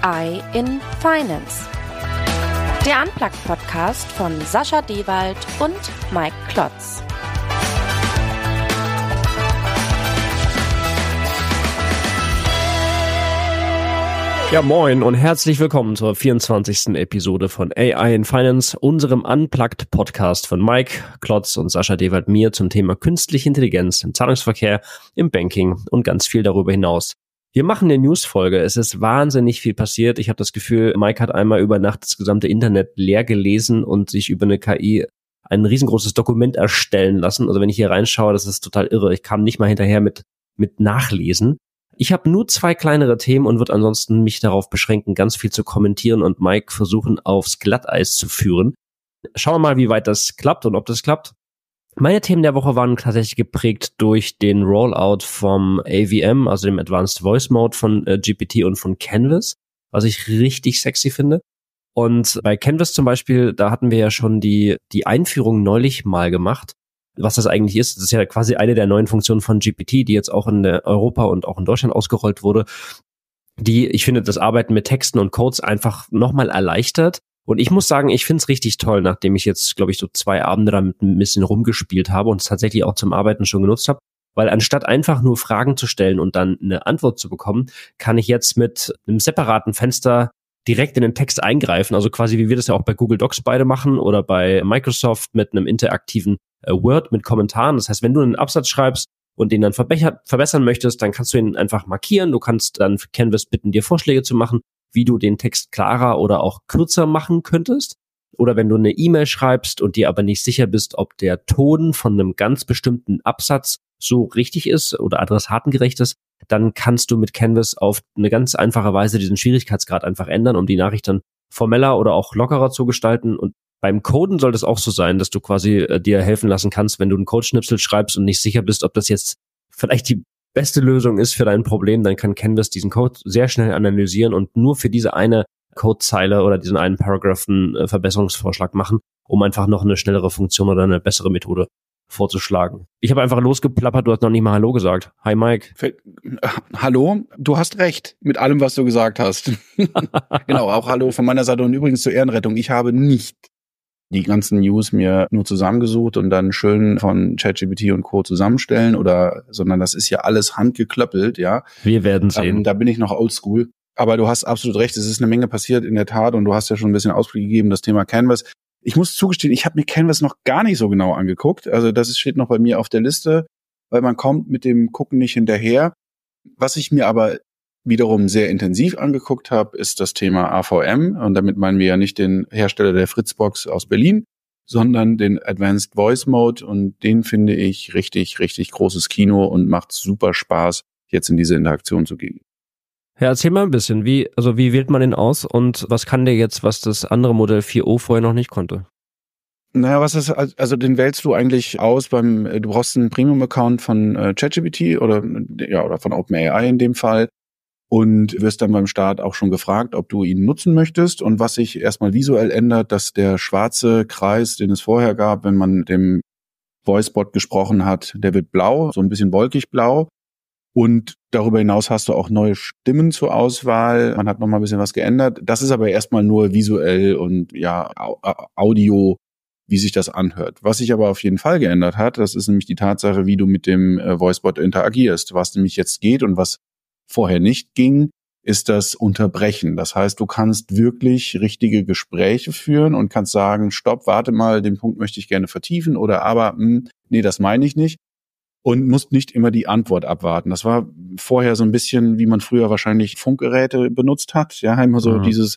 AI in Finance. Der Unplugged-Podcast von Sascha Dewald und Mike Klotz. Ja, moin und herzlich willkommen zur 24. Episode von AI in Finance, unserem Unplugged-Podcast von Mike Klotz und Sascha Dewald, mir zum Thema künstliche Intelligenz im Zahlungsverkehr, im Banking und ganz viel darüber hinaus. Wir machen eine News-Folge. Es ist wahnsinnig viel passiert. Ich habe das Gefühl, Mike hat einmal über Nacht das gesamte Internet leer gelesen und sich über eine KI ein riesengroßes Dokument erstellen lassen. Also wenn ich hier reinschaue, das ist total irre. Ich kam nicht mal hinterher mit Nachlesen. Ich habe nur 2 kleinere Themen und würde ansonsten mich darauf beschränken, ganz viel zu kommentieren und Mike versuchen, aufs Glatteis zu führen. Schauen wir mal, wie weit das klappt und ob das klappt. Meine Themen der Woche waren tatsächlich geprägt durch den Rollout vom AVM, also dem Advanced Voice Mode von GPT und von Canvas, was ich richtig sexy finde. Und bei Canvas zum Beispiel, da hatten wir ja schon die Einführung neulich mal gemacht. Was das eigentlich ist, das ist ja quasi eine der neuen Funktionen von GPT, die jetzt auch in Europa und auch in Deutschland ausgerollt wurde, die, ich finde, das Arbeiten mit Texten und Codes einfach nochmal erleichtert. Und ich muss sagen, ich finde es richtig toll, nachdem ich jetzt, glaube ich, so 2 Abende damit ein bisschen rumgespielt habe und es tatsächlich auch zum Arbeiten schon genutzt habe. Weil anstatt einfach nur Fragen zu stellen und dann eine Antwort zu bekommen, kann ich jetzt mit einem separaten Fenster direkt in den Text eingreifen. Also quasi, wie wir das ja auch bei Google Docs beide machen oder bei Microsoft mit einem interaktiven Word mit Kommentaren. Das heißt, wenn du einen Absatz schreibst und den dann verbessern möchtest, dann kannst du ihn einfach markieren. Du kannst dann für Canvas bitten, dir Vorschläge zu machen, wie du den Text klarer oder auch kürzer machen könntest. Oder wenn du eine E-Mail schreibst und dir aber nicht sicher bist, ob der Ton von einem ganz bestimmten Absatz so richtig ist oder adressatengerecht ist, dann kannst du mit Canvas auf eine ganz einfache Weise diesen Schwierigkeitsgrad einfach ändern, um die Nachricht dann formeller oder auch lockerer zu gestalten. Und beim Coden soll das auch so sein, dass du quasi dir helfen lassen kannst, wenn du einen Codeschnipsel schreibst und nicht sicher bist, ob das jetzt vielleicht die beste Lösung ist für dein Problem, dann kann Canvas diesen Code sehr schnell analysieren und nur für diese eine Codezeile oder diesen einen Paragraph einen Verbesserungsvorschlag machen, um einfach noch eine schnellere Funktion oder eine bessere Methode vorzuschlagen. Ich habe einfach losgeplappert, du hast noch nicht mal Hallo gesagt. Hi Mike. Hallo, du hast recht mit allem, was du gesagt hast. Genau, auch Hallo von meiner Seite und übrigens zur Ehrenrettung. Ich habe nicht die ganzen News mir nur zusammengesucht und dann schön von ChatGPT und Co. zusammenstellen sondern das ist ja alles handgeklöppelt, ja. Wir werden sehen. Da bin ich noch oldschool. Aber du hast absolut recht, es ist eine Menge passiert in der Tat und du hast ja schon ein bisschen Ausblick gegeben, das Thema Canvas. Ich muss zugestehen, ich habe mir Canvas noch gar nicht so genau angeguckt. Also das steht noch bei mir auf der Liste, weil man kommt mit dem Gucken nicht hinterher. Was ich mir aber wiederum sehr intensiv angeguckt habe, ist das Thema AVM. Und damit meinen wir ja nicht den Hersteller der Fritzbox aus Berlin, sondern den Advanced Voice Mode. Und den finde ich richtig, richtig großes Kino und macht super Spaß, jetzt in diese Interaktion zu gehen. Ja, erzähl mal ein bisschen, wie wählt man den aus und was kann der jetzt, was das andere Modell 4o vorher noch nicht konnte? Naja, also den wählst du eigentlich aus du brauchst einen Premium-Account von ChatGPT oder von OpenAI in dem Fall und wirst dann beim Start auch schon gefragt, ob du ihn nutzen möchtest. Und was sich erstmal visuell ändert, dass der schwarze Kreis, den es vorher gab, wenn man mit dem Voicebot gesprochen hat, der wird blau, so ein bisschen wolkig blau. Und darüber hinaus hast du auch neue Stimmen zur Auswahl. Man hat noch mal ein bisschen was geändert. Das ist aber erstmal nur visuell und ja, Audio, wie sich das anhört. Was sich aber auf jeden Fall geändert hat, das ist nämlich die Tatsache, wie du mit dem Voicebot interagierst. Was nämlich jetzt geht und was vorher nicht ging, ist das Unterbrechen. Das heißt, du kannst wirklich richtige Gespräche führen und kannst sagen, stopp, warte mal, den Punkt möchte ich gerne vertiefen oder aber, nee, das meine ich nicht. Und musst nicht immer die Antwort abwarten. Das war vorher so ein bisschen, wie man früher wahrscheinlich Funkgeräte benutzt hat. Ja, immer so dieses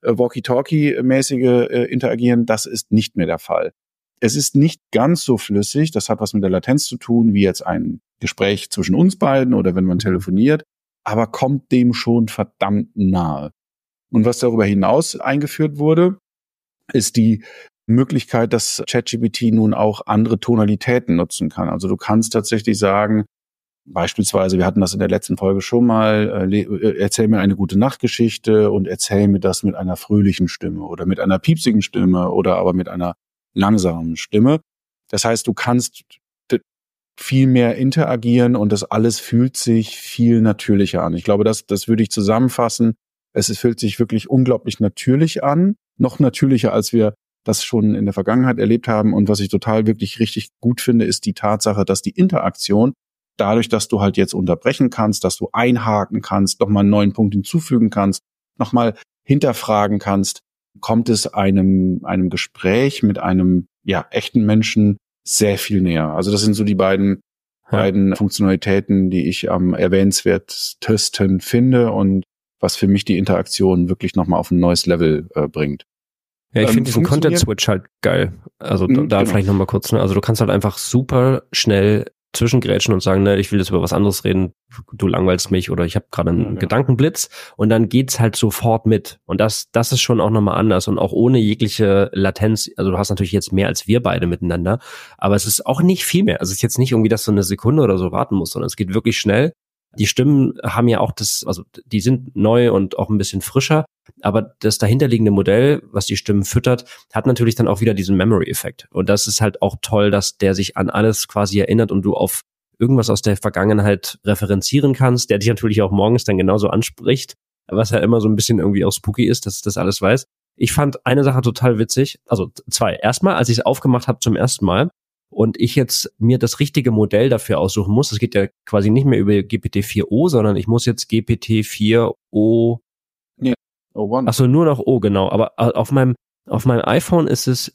Walkie-Talkie-mäßige Interagieren. Das ist nicht mehr der Fall. Es ist nicht ganz so flüssig. Das hat was mit der Latenz zu tun, wie jetzt ein Gespräch zwischen uns beiden oder wenn man telefoniert. Aber kommt dem schon verdammt nahe. Und was darüber hinaus eingeführt wurde, ist die Möglichkeit, dass ChatGPT nun auch andere Tonalitäten nutzen kann. Also du kannst tatsächlich sagen, beispielsweise, wir hatten das in der letzten Folge schon mal, erzähl mir eine gute Nachtgeschichte und erzähl mir das mit einer fröhlichen Stimme oder mit einer piepsigen Stimme oder aber mit einer langsamen Stimme. Das heißt, du kannst viel mehr interagieren und das alles fühlt sich viel natürlicher an. Ich glaube, das würde ich zusammenfassen. fühlt sich wirklich unglaublich natürlich an, noch natürlicher, als wir das schon in der Vergangenheit erlebt haben. Und was ich total wirklich richtig gut finde, ist die Tatsache, dass die Interaktion, dadurch, dass du halt jetzt unterbrechen kannst, dass du einhaken kannst, nochmal einen neuen Punkt hinzufügen kannst, nochmal hinterfragen kannst, kommt es einem Gespräch mit einem echten Menschen sehr viel näher. Also das sind so die beiden Funktionalitäten, die ich am erwähnenswertesten finde und was für mich die Interaktion wirklich nochmal auf ein neues Level bringt. Ja, ich finde diesen Content-Switch halt geil. Also da vielleicht nochmal kurz, ne? Also du kannst halt einfach super schnell zwischengrätschen und sagen, ne, ich will jetzt über was anderes reden, du langweilst mich oder ich habe gerade einen Gedankenblitz und dann geht's halt sofort mit. Und das ist schon auch nochmal anders und auch ohne jegliche Latenz. Also du hast natürlich jetzt mehr als wir beide miteinander, aber es ist auch nicht viel mehr. Also es ist jetzt nicht irgendwie, dass du eine Sekunde oder so warten musst, sondern es geht wirklich schnell. Die Stimmen haben ja auch also die sind neu und auch ein bisschen frischer, aber das dahinterliegende Modell, was die Stimmen füttert, hat natürlich dann auch wieder diesen Memory-Effekt. Und das ist halt auch toll, dass der sich an alles quasi erinnert und du auf irgendwas aus der Vergangenheit referenzieren kannst, der dich natürlich auch morgens dann genauso anspricht, was ja immer so ein bisschen irgendwie auch spooky ist, dass das alles weiß. Ich fand eine Sache total witzig, also zwei. Erstmal, als ich es aufgemacht habe zum ersten Mal, und ich jetzt mir das richtige Modell dafür aussuchen muss, das geht ja quasi nicht mehr über GPT-4o, sondern ich muss jetzt GPT-4o... Ja, O1. Achso, nur noch O, genau. Aber auf meinem iPhone ist es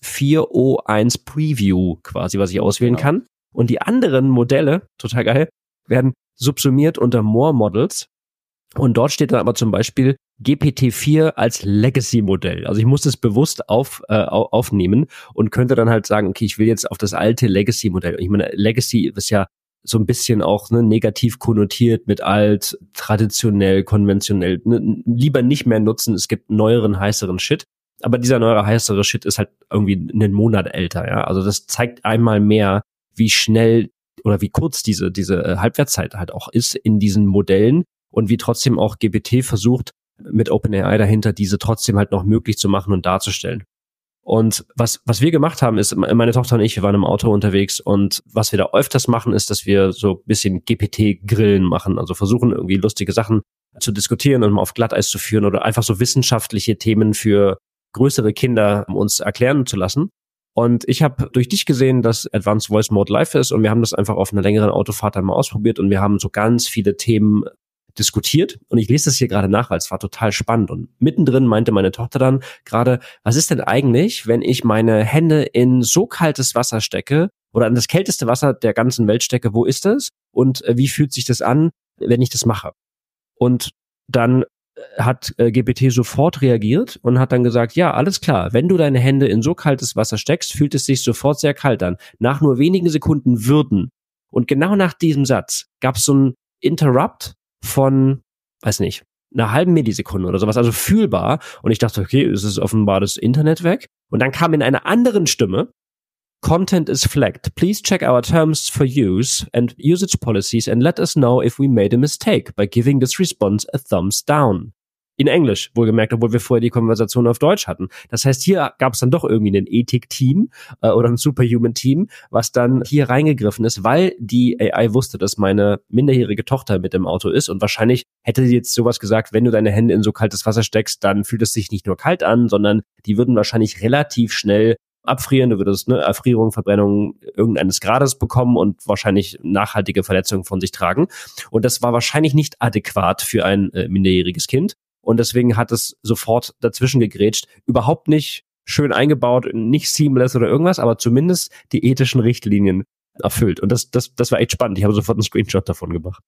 4o1 Preview quasi, was ich auswählen kann. Und die anderen Modelle, total geil, werden subsumiert unter More Models. Und dort steht dann aber zum Beispiel GPT-4 als Legacy-Modell. Also ich muss das bewusst aufnehmen und könnte dann halt sagen, okay, ich will jetzt auf das alte Legacy-Modell. Ich meine, Legacy ist ja so ein bisschen auch negativ konnotiert mit alt, traditionell, konventionell. Lieber nicht mehr nutzen, es gibt neueren, heißeren Shit. Aber dieser neuere, heißere Shit ist halt irgendwie einen Monat älter. Ja, also das zeigt einmal mehr, wie schnell oder wie kurz diese Halbwertszeit halt auch ist in diesen Modellen. Und wie trotzdem auch GPT versucht, mit OpenAI dahinter diese trotzdem halt noch möglich zu machen und darzustellen. Und was wir gemacht haben, ist, meine Tochter und ich, wir waren im Auto unterwegs und was wir da öfters machen, ist, dass wir so ein bisschen GPT-Grillen machen, also versuchen irgendwie lustige Sachen zu diskutieren und mal auf Glatteis zu führen oder einfach so wissenschaftliche Themen für größere Kinder uns erklären zu lassen. Und ich habe durch dich gesehen, dass Advanced Voice Mode live ist und wir haben das einfach auf einer längeren Autofahrt einmal ausprobiert und wir haben so ganz viele Themen diskutiert und ich lese das hier gerade nach, weil es war total spannend und mittendrin meinte meine Tochter dann gerade, was ist denn eigentlich, wenn ich meine Hände in so kaltes Wasser stecke oder in das kälteste Wasser der ganzen Welt stecke, wo ist das und wie fühlt sich das an, wenn ich das mache? Und dann hat GPT sofort reagiert und hat dann gesagt, ja, alles klar, wenn du deine Hände in so kaltes Wasser steckst, fühlt es sich sofort sehr kalt an. Nach nur wenigen Sekunden würden. Und genau nach diesem Satz gab es so ein Interrupt von, weiß nicht, einer halben Millisekunde oder sowas, also fühlbar. Und ich dachte, okay, es ist offenbar das Internet weg. Und dann kam in einer anderen Stimme, Content is flagged. Please check our terms for use and usage policies and let us know if we made a mistake by giving this response a thumbs down. In Englisch, wohlgemerkt, obwohl wir vorher die Konversation auf Deutsch hatten. Das heißt, hier gab es dann doch irgendwie ein Ethik-Team oder ein Superhuman-Team, was dann hier reingegriffen ist, weil die AI wusste, dass meine minderjährige Tochter mit im Auto ist und wahrscheinlich hätte sie jetzt sowas gesagt, wenn du deine Hände in so kaltes Wasser steckst, dann fühlt es sich nicht nur kalt an, sondern die würden wahrscheinlich relativ schnell abfrieren, du würdest Erfrierung, Verbrennung irgendeines Grades bekommen und wahrscheinlich nachhaltige Verletzungen von sich tragen. Und das war wahrscheinlich nicht adäquat für ein minderjähriges Kind. Und deswegen hat es sofort dazwischen gegrätscht. Überhaupt nicht schön eingebaut, nicht seamless oder irgendwas, aber zumindest die ethischen Richtlinien erfüllt. Und das war echt spannend. Ich habe sofort einen Screenshot davon gemacht.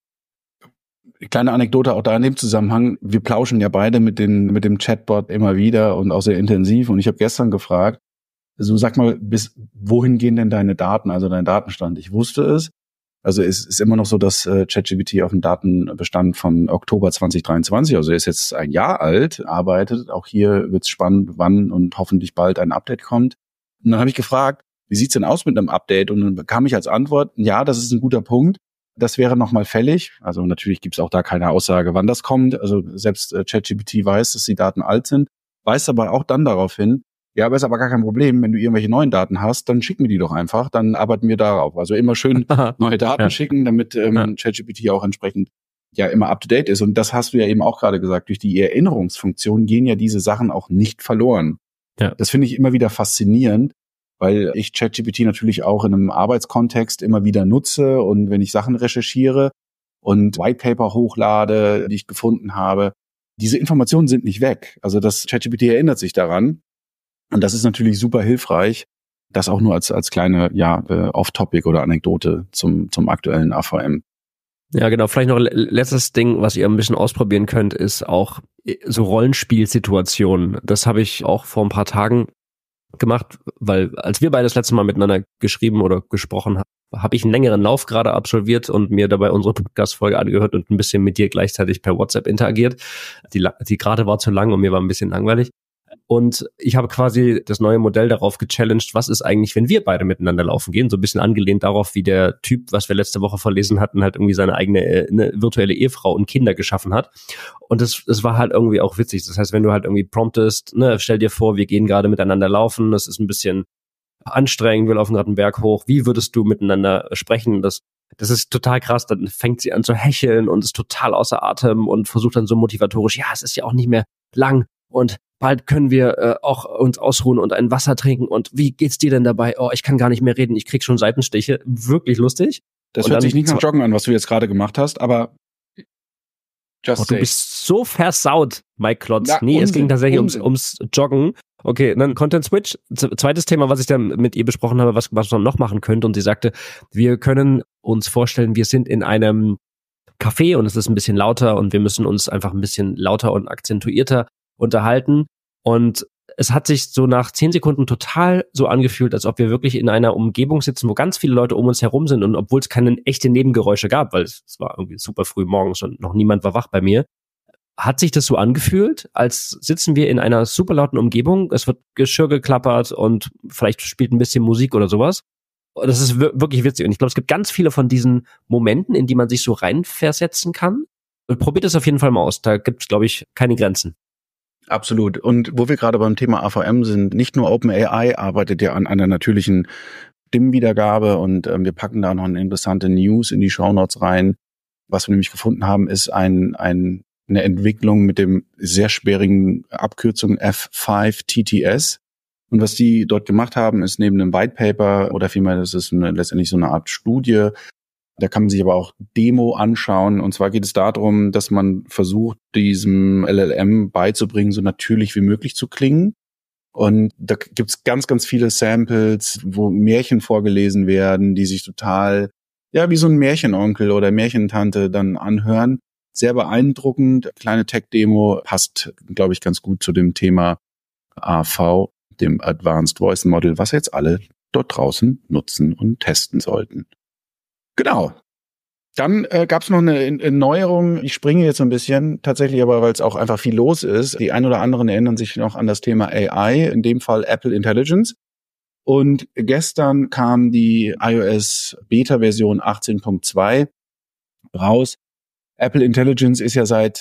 Kleine Anekdote auch da in dem Zusammenhang. Wir plauschen ja beide mit dem Chatbot immer wieder und auch sehr intensiv. Und ich habe gestern gefragt, also sag mal, bis wohin gehen denn deine Daten, also dein Datenstand? Ich wusste es. Also es ist immer noch so, dass ChatGPT auf dem Datenbestand von Oktober 2023, also er ist jetzt ein Jahr alt, arbeitet. Auch hier wird es spannend, wann und hoffentlich bald ein Update kommt. Und dann habe ich gefragt, wie sieht's denn aus mit einem Update? Und dann bekam ich als Antwort, ja, das ist ein guter Punkt. Das wäre nochmal fällig. Also natürlich gibt's auch da keine Aussage, wann das kommt. Also selbst ChatGPT weiß, dass die Daten alt sind, weist aber auch dann darauf hin, ja, aber ist aber gar kein Problem. Wenn du irgendwelche neuen Daten hast, dann schicken wir die doch einfach. Dann arbeiten wir darauf. Also immer schön neue Daten schicken, damit ChatGPT auch entsprechend ja immer up to date ist. Und das hast du ja eben auch gerade gesagt, durch die Erinnerungsfunktion gehen ja diese Sachen auch nicht verloren. Ja. Das finde ich immer wieder faszinierend, weil ich ChatGPT natürlich auch in einem Arbeitskontext immer wieder nutze und wenn ich Sachen recherchiere und Whitepaper hochlade, die ich gefunden habe, diese Informationen sind nicht weg. Also das ChatGPT erinnert sich daran und das ist natürlich super hilfreich. Das auch nur als kleine Off-Topic oder Anekdote zum aktuellen AVM. Ja, genau. Vielleicht noch letztes Ding, was ihr ein bisschen ausprobieren könnt, ist auch so Rollenspielsituationen. Das habe ich auch vor ein paar Tagen gemacht, weil als wir beide das letzte Mal miteinander geschrieben oder gesprochen haben, habe ich einen längeren Lauf gerade absolviert und mir dabei unsere Podcast-Folge angehört und ein bisschen mit dir gleichzeitig per WhatsApp interagiert. Die gerade war zu lang und mir war ein bisschen langweilig. Und ich habe quasi das neue Modell darauf gechallenged, was ist eigentlich, wenn wir beide miteinander laufen gehen, so ein bisschen angelehnt darauf, wie der Typ, was wir letzte Woche verlesen hatten, halt irgendwie seine eigene eine virtuelle Ehefrau und Kinder geschaffen hat. Und das war halt irgendwie auch witzig. Das heißt, wenn du halt irgendwie promptest, ne, stell dir vor, wir gehen gerade miteinander laufen, das ist ein bisschen anstrengend, wir laufen gerade einen Berg hoch, wie würdest du miteinander sprechen? Das ist total krass, dann fängt sie an zu hecheln und ist total außer Atem und versucht dann so motivatorisch, ja, es ist ja auch nicht mehr lang und bald können wir auch uns ausruhen und ein Wasser trinken und wie geht's dir denn dabei? Oh, ich kann gar nicht mehr reden, ich krieg schon Seitenstiche. Wirklich lustig. Das und hört sich nicht nach Joggen an, was du jetzt gerade gemacht hast, aber du bist so versaut, Mike Klotz. Ja, nee, Unsinn, es ging tatsächlich Unsinn. ums Joggen. Okay, dann Content Switch. Zweites Thema, was ich dann mit ihr besprochen habe, was man noch machen könnte. Und sie sagte, wir können uns vorstellen, wir sind in einem Café und es ist ein bisschen lauter und wir müssen uns einfach ein bisschen lauter und akzentuierter unterhalten. Und es hat sich so nach 10 Sekunden total so angefühlt, als ob wir wirklich in einer Umgebung sitzen, wo ganz viele Leute um uns herum sind. Und obwohl es keine echte Nebengeräusche gab, weil es war irgendwie super früh morgens und noch niemand war wach bei mir, hat sich das so angefühlt, als sitzen wir in einer super lauten Umgebung. Es wird Geschirr geklappert und vielleicht spielt ein bisschen Musik oder sowas. Das ist wirklich witzig. Und ich glaube, es gibt ganz viele von diesen Momenten, in die man sich so reinversetzen kann. Probiert es auf jeden Fall mal aus. Da gibt es, glaube ich, keine Grenzen. Absolut. Und wo wir gerade beim Thema AVM sind, nicht nur OpenAI arbeitet ja an einer natürlichen Stimmenwiedergabe und wir packen da noch eine interessante News in die Shownotes rein. Was wir nämlich gefunden haben, ist eine Entwicklung mit dem sehr sperrigen Abkürzung F5 TTS. Und was die dort gemacht haben, ist neben einem White Paper oder vielmehr, das ist letztendlich so eine Art Studie. Da kann man sich aber auch Demo anschauen. Und zwar geht es darum, dass man versucht, diesem LLM beizubringen, so natürlich wie möglich zu klingen. Und da gibt's ganz, ganz viele Samples, wo Märchen vorgelesen werden, die sich total, ja, wie so ein Märchenonkel oder Märchentante dann anhören. Sehr beeindruckend. Kleine Tech-Demo passt, glaube ich, ganz gut zu dem Thema AV, dem Advanced Voice Model, was jetzt alle dort draußen nutzen und testen sollten. Genau. Dann gab es noch eine Neuerung. Ich springe jetzt ein bisschen, tatsächlich aber, weil es auch einfach viel los ist. Die ein oder anderen erinnern sich noch an das Thema AI, in dem Fall Apple Intelligence. Und gestern kam die iOS Beta-Version 18.2 raus. Apple Intelligence ist ja seit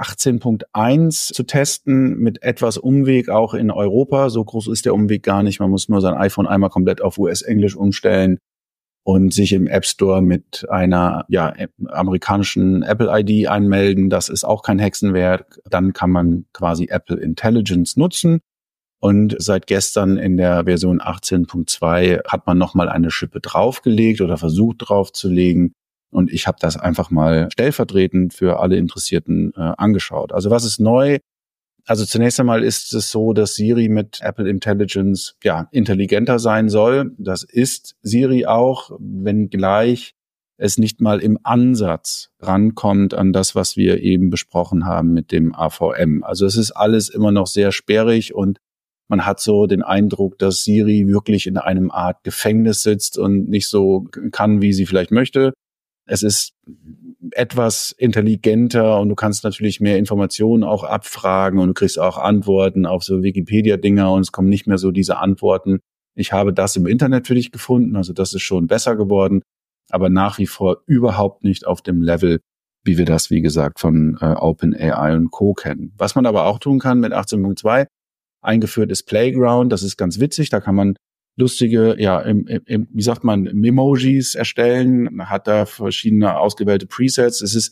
18.1 zu testen, mit etwas Umweg auch in Europa. So groß ist der Umweg gar nicht. Man muss nur sein iPhone einmal komplett auf US-Englisch umstellen und sich im App Store mit einer amerikanischen Apple-ID einmelden. Das ist auch kein Hexenwerk. Dann kann man quasi Apple Intelligence nutzen. Und seit gestern in der Version 18.2 hat man nochmal eine Schippe draufgelegt oder versucht draufzulegen. Und ich habe das einfach mal stellvertretend für alle Interessierten angeschaut. Also was ist neu? Also zunächst einmal ist es so, dass Siri mit Apple Intelligence intelligenter sein soll. Das ist Siri auch, wenngleich es nicht mal im Ansatz rankommt an das, was wir eben besprochen haben mit dem AVM. Also es ist alles immer noch sehr sperrig und man hat so den Eindruck, dass Siri wirklich in einem Art Gefängnis sitzt und nicht so kann, wie sie vielleicht möchte. Es ist etwas intelligenter und du kannst natürlich mehr Informationen auch abfragen und du kriegst auch Antworten auf so Wikipedia-Dinger und es kommen nicht mehr so diese Antworten. Ich habe das im Internet für dich gefunden, also das ist schon besser geworden, aber nach wie vor überhaupt nicht auf dem Level, wie wir das, wie gesagt, von OpenAI und Co. kennen. Was man aber auch tun kann mit 18.2, eingeführt ist Playground, das ist ganz witzig, da kann man lustige, wie sagt man, Memojis erstellen, hat da verschiedene ausgewählte Presets. Es ist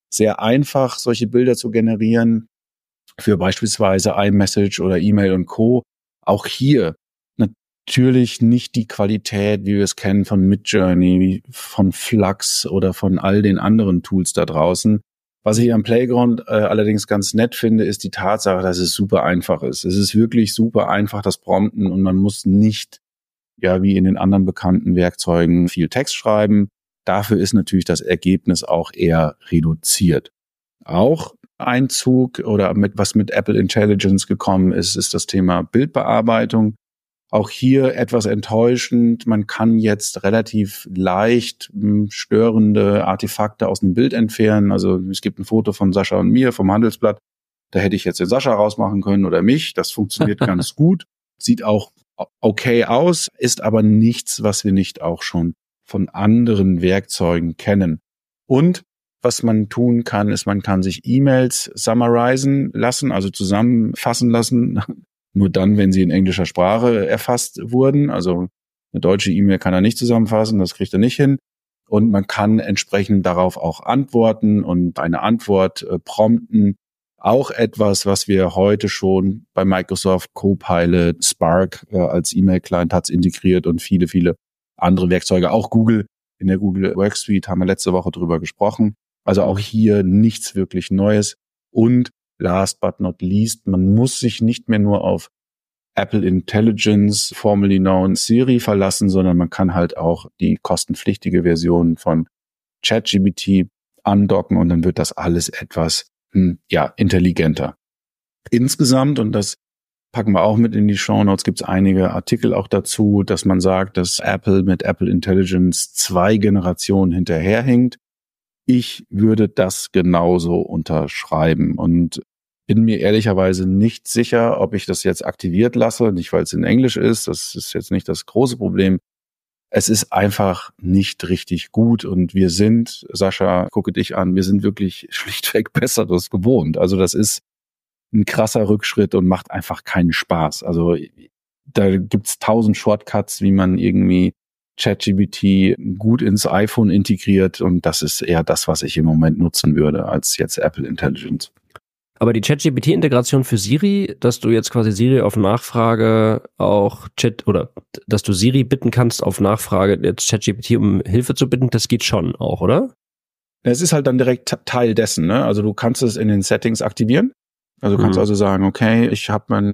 sehr einfach, solche Bilder zu generieren für beispielsweise iMessage oder E-Mail und Co. Auch hier natürlich nicht die Qualität, wie wir es kennen von Midjourney, von Flux oder von all den anderen Tools da draußen. Was ich am Playground allerdings ganz nett finde, ist die Tatsache, dass es super einfach ist. Es ist wirklich super einfach, das Prompten, und man muss nicht, ja, wie in den anderen bekannten Werkzeugen, viel Text schreiben. Dafür ist natürlich das Ergebnis auch eher reduziert. Auch ein Zug oder was mit Apple Intelligence gekommen ist, ist das Thema Bildbearbeitung. Auch hier etwas enttäuschend. Man kann jetzt relativ leicht störende Artefakte aus dem Bild entfernen. Also es gibt ein Foto von Sascha und mir vom Handelsblatt. Da hätte ich jetzt den Sascha rausmachen können oder mich. Das funktioniert ganz gut. Sieht auch okay aus, ist aber nichts, was wir nicht auch schon von anderen Werkzeugen kennen. Und was man tun kann, ist, man kann sich E-Mails summarisen lassen, also zusammenfassen lassen. Nur dann, wenn sie in englischer Sprache erfasst wurden. Also eine deutsche E-Mail kann er nicht zusammenfassen, das kriegt er nicht hin. Und man kann entsprechend darauf auch antworten und eine Antwort prompten. Auch etwas, was wir heute schon bei Microsoft Copilot, Spark als E-Mail-Client hat es integriert und viele, viele andere Werkzeuge. Auch Google, in der Google Workspace haben wir letzte Woche drüber gesprochen. Also auch hier nichts wirklich Neues. Und last but not least, man muss sich nicht mehr nur auf Apple Intelligence, formerly known Siri, verlassen, sondern man kann halt auch die kostenpflichtige Version von ChatGPT andocken und dann wird das alles etwas intelligenter. Insgesamt, und das packen wir auch mit in die Shownotes, gibt es einige Artikel auch dazu, dass man sagt, dass Apple mit Apple Intelligence 2 Generationen hinterherhinkt. Ich würde das genauso unterschreiben und bin mir ehrlicherweise nicht sicher, ob ich das jetzt aktiviert lasse, nicht weil es in Englisch ist, das ist jetzt nicht das große Problem. Es ist einfach nicht richtig gut und wir sind, Sascha, gucke dich an, wir sind wirklich schlichtweg Besseres gewohnt. Also das ist ein krasser Rückschritt und macht einfach keinen Spaß. Also da gibt's 1000 Shortcuts, wie man irgendwie ChatGPT gut ins iPhone integriert und das ist eher das, was ich im Moment nutzen würde, als jetzt Apple Intelligence. Aber die ChatGPT-Integration für Siri, dass du jetzt quasi Siri auf Nachfrage auch dass du Siri bitten kannst, auf Nachfrage jetzt ChatGPT um Hilfe zu bitten, das geht schon auch, oder? Es ist halt dann direkt Teil dessen, ne? Also du kannst es in den Settings aktivieren. Also du kannst also sagen, okay, ich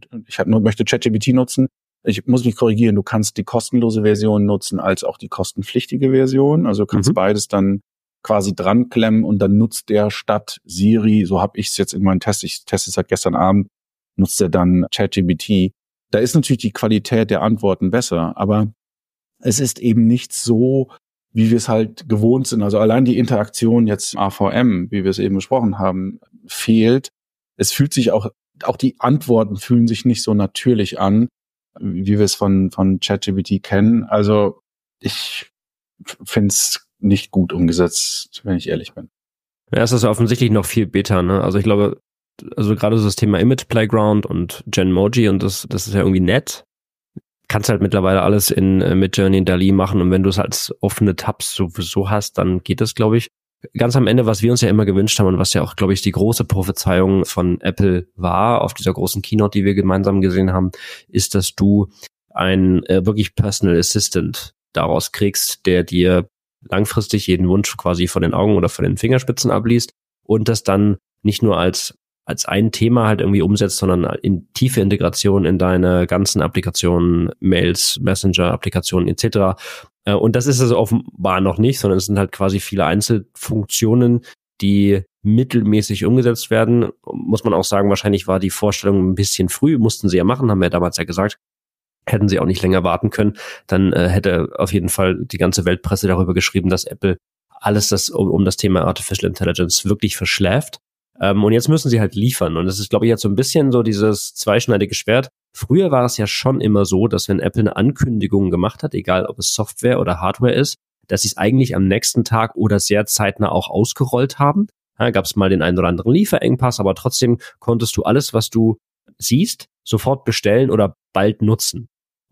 möchte ChatGPT nutzen. Ich muss mich korrigieren, du kannst die kostenlose Version nutzen als auch die kostenpflichtige Version. Also du kannst beides dann quasi dran klemmen und dann nutzt der statt Siri, so habe ich es jetzt in meinen Tests, ich teste es seit gestern Abend, nutzt er dann ChatGPT. Da ist natürlich die Qualität der Antworten besser, aber es ist eben nicht so, wie wir es halt gewohnt sind. Also allein die Interaktion jetzt AVM, wie wir es eben besprochen haben, fehlt. Es fühlt sich auch die Antworten fühlen sich nicht so natürlich an, wie wir es von ChatGPT kennen. Also ich finde es nicht gut umgesetzt, wenn ich ehrlich bin. Ja, es ist offensichtlich noch viel Beta, ne? Also ich glaube, gerade so das Thema Image Playground und Genmoji und das ist ja irgendwie nett. Kannst halt mittlerweile alles in Midjourney und DALL-E machen und wenn du es als offene Tabs sowieso hast, dann geht das, glaube ich. Ganz am Ende, was wir uns ja immer gewünscht haben und was ja auch, glaube ich, die große Prophezeiung von Apple war, auf dieser großen Keynote, die wir gemeinsam gesehen haben, ist, dass du ein wirklich Personal Assistant daraus kriegst, der dir langfristig jeden Wunsch quasi von den Augen oder von den Fingerspitzen abliest und das dann nicht nur als ein Thema halt irgendwie umsetzt, sondern in tiefe Integration in deine ganzen Applikationen, Mails, Messenger-Applikationen etc. Und das ist es offenbar noch nicht, sondern es sind halt quasi viele Einzelfunktionen, die mittelmäßig umgesetzt werden. Muss man auch sagen, wahrscheinlich war die Vorstellung ein bisschen früh, mussten sie ja machen, haben wir ja damals ja gesagt. Hätten sie auch nicht länger warten können, dann hätte auf jeden Fall die ganze Weltpresse darüber geschrieben, dass Apple alles das um das Thema Artificial Intelligence wirklich verschläft. Und jetzt müssen sie halt liefern. Und das ist, glaube ich, jetzt so ein bisschen so dieses zweischneidige Schwert. Früher war es ja schon immer so, dass wenn Apple eine Ankündigung gemacht hat, egal ob es Software oder Hardware ist, dass sie es eigentlich am nächsten Tag oder sehr zeitnah auch ausgerollt haben. Ja, gab es mal den einen oder anderen Lieferengpass, aber trotzdem konntest du alles, was du siehst, sofort bestellen oder bald nutzen.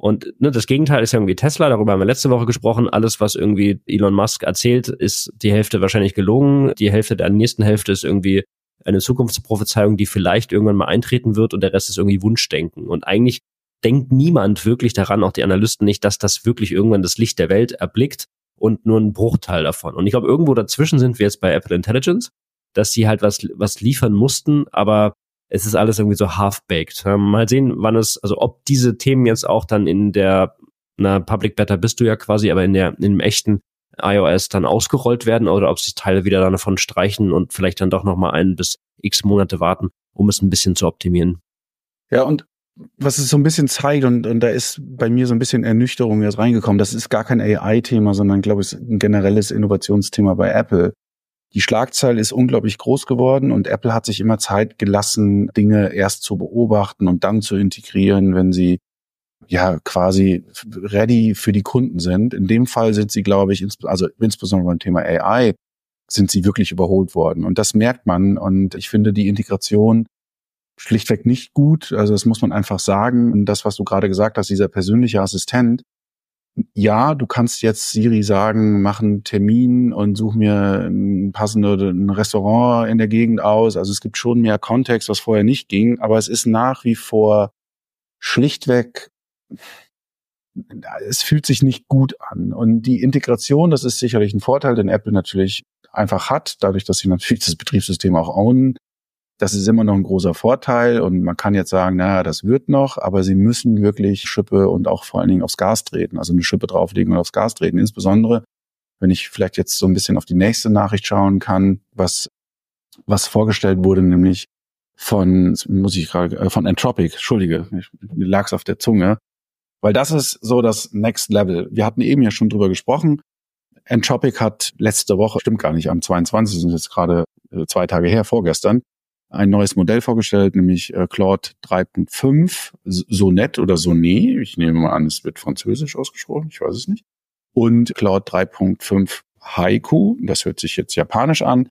Und das Gegenteil ist ja irgendwie Tesla, darüber haben wir letzte Woche gesprochen. Alles, was irgendwie Elon Musk erzählt, ist die Hälfte wahrscheinlich gelogen. Die Hälfte der nächsten Hälfte ist irgendwie eine Zukunftsprophezeiung, die vielleicht irgendwann mal eintreten wird, und der Rest ist irgendwie Wunschdenken. Und eigentlich denkt niemand wirklich daran, auch die Analysten nicht, dass das wirklich irgendwann das Licht der Welt erblickt und nur ein Bruchteil davon. Und ich glaube, irgendwo dazwischen sind wir jetzt bei Apple Intelligence, dass sie halt was liefern mussten, aber es ist alles irgendwie so half-baked. Mal sehen, ob diese Themen jetzt auch dann in der, Public Beta bist du ja quasi, aber in dem echten iOS dann ausgerollt werden, oder ob sie Teile wieder davon streichen und vielleicht dann doch nochmal 1 bis x Monate warten, um es ein bisschen zu optimieren. Ja, und was es so ein bisschen zeigt, und da ist bei mir so ein bisschen Ernüchterung jetzt reingekommen, das ist gar kein AI-Thema, sondern, glaube ich, ein generelles Innovationsthema bei Apple. Die Schlagzeile ist unglaublich groß geworden und Apple hat sich immer Zeit gelassen, Dinge erst zu beobachten und dann zu integrieren, wenn sie ja quasi ready für die Kunden sind. In dem Fall sind sie, glaube ich, insbesondere beim Thema AI, sind sie wirklich überholt worden. Und das merkt man. Und ich finde die Integration schlichtweg nicht gut. Also das muss man einfach sagen. Und das, was du gerade gesagt hast, dieser persönliche Assistent, ja, du kannst jetzt Siri sagen, mach einen Termin und such mir ein Restaurant in der Gegend aus. Also es gibt schon mehr Kontext, was vorher nicht ging, aber es ist nach wie vor schlichtweg, es fühlt sich nicht gut an. Und die Integration, das ist sicherlich ein Vorteil, den Apple natürlich einfach hat, dadurch, dass sie natürlich das Betriebssystem auch ownen. Das ist immer noch ein großer Vorteil und man kann jetzt sagen, naja, das wird noch, aber sie müssen wirklich Schippe und auch vor allen Dingen aufs Gas treten, also eine Schippe drauflegen und aufs Gas treten. Insbesondere, wenn ich vielleicht jetzt so ein bisschen auf die nächste Nachricht schauen kann, was vorgestellt wurde, nämlich von Anthropic, Entschuldige, mir lag's auf der Zunge, weil das ist so das Next Level. Wir hatten eben ja schon drüber gesprochen. Anthropic hat letzte Woche, stimmt gar nicht, am 22. sind jetzt gerade 2 Tage her, vorgestern, ein neues Modell vorgestellt, nämlich Claude 3.5, Sonnet oder Sonnet, ich nehme mal an, es wird französisch ausgesprochen, ich weiß es nicht, und Claude 3.5 Haiku, das hört sich jetzt japanisch an,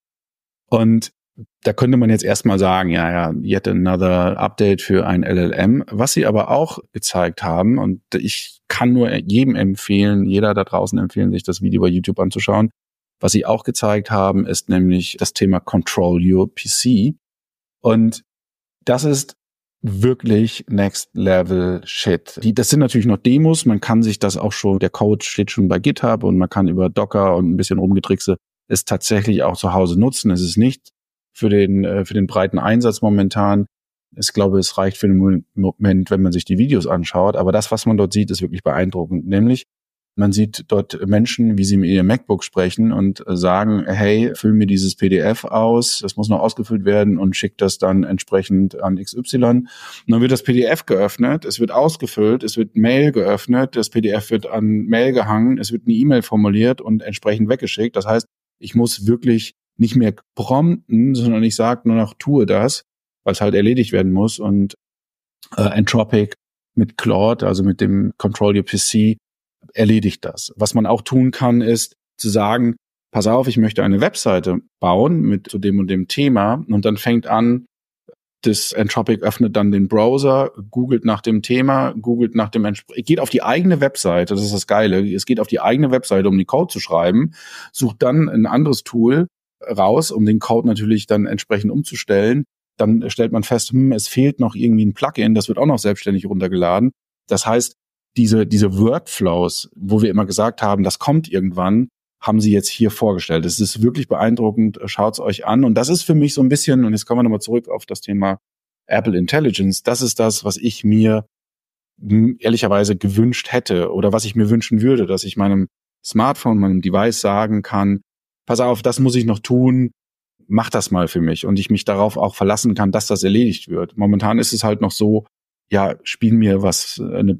und da könnte man jetzt erstmal sagen, ja, yet another Update für ein LLM, was sie aber auch gezeigt haben, und ich kann nur jedem empfehlen, jeder da draußen empfehlen, sich das Video bei YouTube anzuschauen, was sie auch gezeigt haben, ist nämlich das Thema Control Your PC. Und das ist wirklich Next Level Shit. Das sind natürlich noch Demos, man kann sich das auch schon, der Code steht schon bei GitHub und man kann über Docker und ein bisschen Rumgetrickse es tatsächlich auch zu Hause nutzen. Es ist nicht für den breiten Einsatz momentan. Ich glaube, es reicht für den Moment, wenn man sich die Videos anschaut. Aber das, was man dort sieht, ist wirklich beeindruckend. Nämlich, man sieht dort Menschen, wie sie mit ihrem MacBook sprechen und sagen, hey, füll mir dieses PDF aus, das muss noch ausgefüllt werden und schick das dann entsprechend an XY. Und dann wird das PDF geöffnet, es wird ausgefüllt, es wird Mail geöffnet, das PDF wird an Mail gehangen, es wird eine E-Mail formuliert und entsprechend weggeschickt. Das heißt, ich muss wirklich nicht mehr prompten, sondern ich sage nur noch, tue das, weil es halt erledigt werden muss. Und Anthropic mit Claude, also mit dem Control Your PC, erledigt das. Was man auch tun kann, ist zu sagen, pass auf, ich möchte eine Webseite bauen mit zu dem und dem Thema, und dann fängt an, das Anthropic öffnet dann den Browser, googelt nach dem Thema, geht auf die eigene Webseite, das ist das Geile, es geht auf die eigene Webseite, um den Code zu schreiben, sucht dann ein anderes Tool raus, um den Code natürlich dann entsprechend umzustellen. Dann stellt man fest, es fehlt noch irgendwie ein Plugin, das wird auch noch selbstständig runtergeladen. Das heißt, diese Workflows, wo wir immer gesagt haben, das kommt irgendwann, haben sie jetzt hier vorgestellt. Es ist wirklich beeindruckend, schaut's euch an. Und das ist für mich so ein bisschen, und jetzt kommen wir nochmal zurück auf das Thema Apple Intelligence, das ist das, was ich mir ehrlicherweise gewünscht hätte oder was ich mir wünschen würde, dass ich meinem Smartphone, meinem Device sagen kann, pass auf, das muss ich noch tun, mach das mal für mich, und ich mich darauf auch verlassen kann, dass das erledigt wird. Momentan ist es halt noch so, ja, spiel mir eine